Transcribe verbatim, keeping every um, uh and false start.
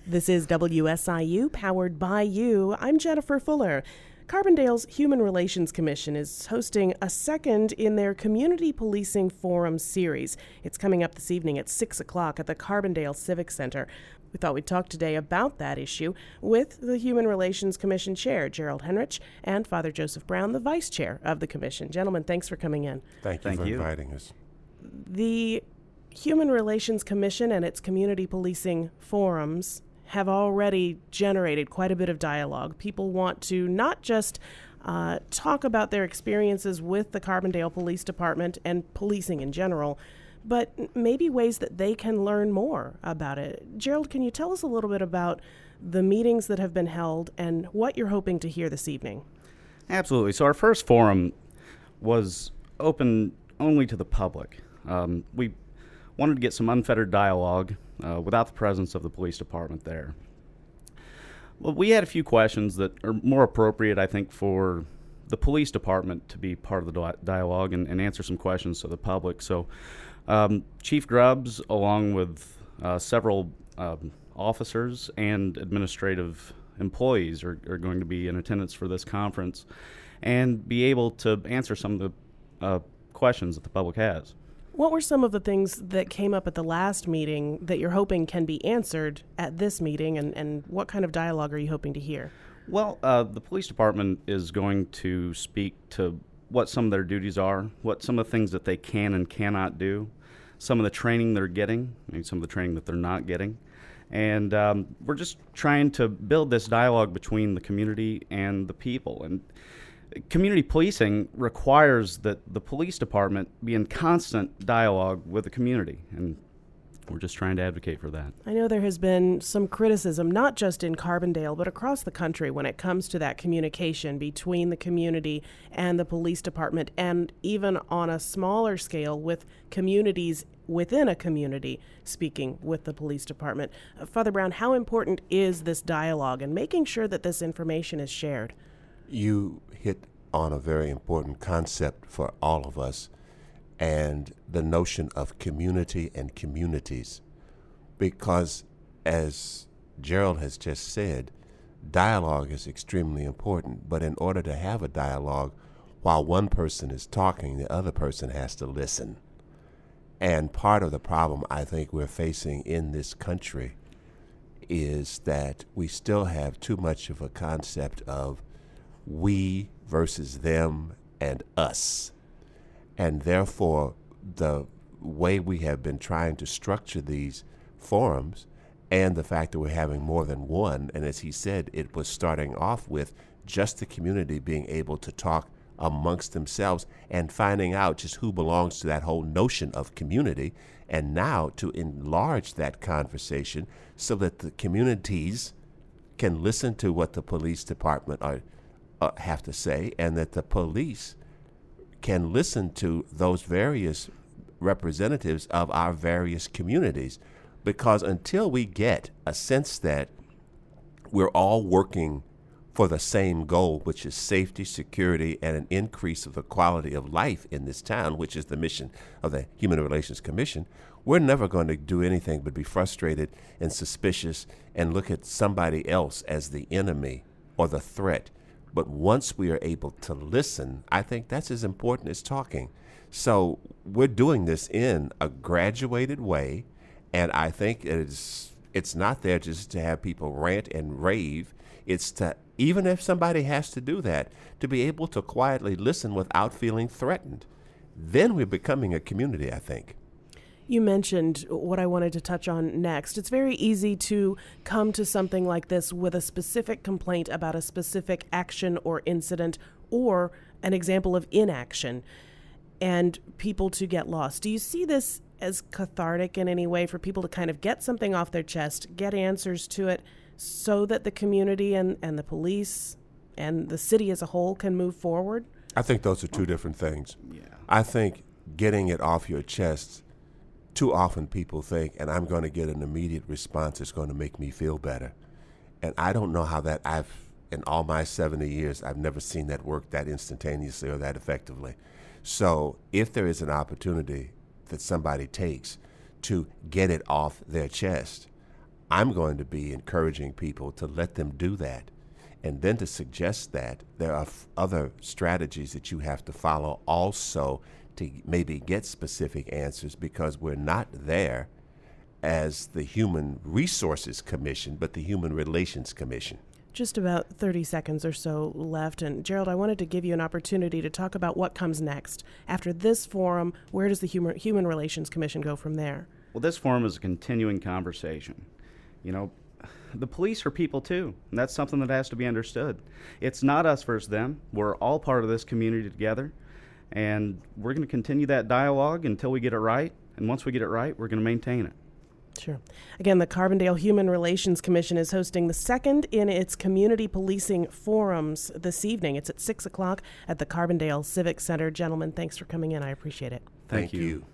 This is W S I U, powered by you. I'm Jennifer Fuller. Carbondale's Human Relations Commission is hosting a second in their Community Policing Forum series. It's coming up this evening at six o'clock at the Carbondale Civic Center. We thought we'd talk today about that issue with the Human Relations Commission Chair, Gerald Henrich, and Father Joseph Brown, the Vice Chair of the Commission. Gentlemen, thanks for coming in. Thank you Thank for you. inviting us. The Human Relations Commission and its Community Policing Forums have already generated quite a bit of dialogue. People want to not just uh, talk about their experiences with the Carbondale Police Department and policing in general, but maybe ways that they can learn more about it. Gerald, can you tell us a little bit about the meetings that have been held and what you're hoping to hear this evening? Absolutely. So our first forum was open only to the public. Um, we wanted to get some unfettered dialogue uh, without the presence of the police department there. Well, we had a few questions that are more appropriate, I think, for the police department to be part of the di- dialogue and, and answer some questions to the public. So um, Chief Grubbs, along with uh, several um, officers and administrative employees, are, are going to be in attendance for this conference and be able to answer some of the uh, questions that the public has. What were some of the things that came up at the last meeting that you're hoping can be answered at this meeting, and, and what kind of dialogue are you hoping to hear? Well, uh, the police department is going to speak to what some of their duties are, what some of the things that they can and cannot do, some of the training they're getting, maybe some of the training that they're not getting. And um, we're just trying to build this dialogue between the community and the people. And community policing requires that the police department be in constant dialogue with the community, and we're just trying to advocate for that. I know there has been some criticism, not just in Carbondale, but across the country when it comes to that communication between the community and the police department, and even on a smaller scale with communities within a community speaking with the police department. Uh, Father Brown, how important is this dialogue and making sure that this information is shared? You hit on a very important concept for all of us, and the notion of community and communities. Because, as Gerald has just said, dialogue is extremely important, but in order to have a dialogue, while one person is talking, the other person has to listen. And part of the problem I think we're facing in this country is that we still have too much of a concept of we versus them and us. And therefore, the way we have been trying to structure these forums and the fact that we're having more than one, and as he said, it was starting off with just the community being able to talk amongst themselves and finding out just who belongs to that whole notion of community, and now to enlarge that conversation so that the communities can listen to what the police department are Uh, have to say, and that the police can listen to those various representatives of our various communities. Because until we get a sense that we're all working for the same goal, which is safety, security, and an increase of the quality of life in this town, which is the mission of the Human Relations Commission, we're never going to do anything but be frustrated and suspicious and look at somebody else as the enemy or the threat. But once we are able to listen, I think that's as important as talking. So we're doing this in a graduated way, and I think it's it's not there just to have people rant and rave. It's to, even if somebody has to do that, to be able to quietly listen without feeling threatened. Then we're becoming a community, I think. You mentioned what I wanted to touch on next. It's very easy to come to something like this with a specific complaint about a specific action or incident or an example of inaction, and people to get lost. Do you see this as cathartic in any way for people to kind of get something off their chest, get answers to it, so that the community and, and the police and the city as a whole can move forward? I think those are two different things. Yeah. I think getting it off your chest, too often people think, and I'm going to get an immediate response that's going to make me feel better. And I don't know how that, I've, in all my seventy years, I've never seen that work that instantaneously or that effectively. So if there is an opportunity that somebody takes to get it off their chest, I'm going to be encouraging people to let them do that, and then to suggest that there are f- other strategies that you have to follow also to maybe get specific answers, because we're not there as the Human Resources Commission, but the Human Relations Commission. Just about thirty seconds or so left. And Gerald, I wanted to give you an opportunity to talk about what comes next. After this forum, where does the Human, Human Relations Commission go from there? Well, this forum is a continuing conversation. You know, the police are people too, and that's something that has to be understood. It's not us versus them. We're all part of this community together, and we're going to continue that dialogue until we get it right. And once we get it right, we're going to maintain it. Sure. Again, the Carbondale Human Relations Commission is hosting the second in its community policing forums this evening. It's at six o'clock at the Carbondale Civic Center. Gentlemen, thanks for coming in. I appreciate it. Thank, Thank you. you.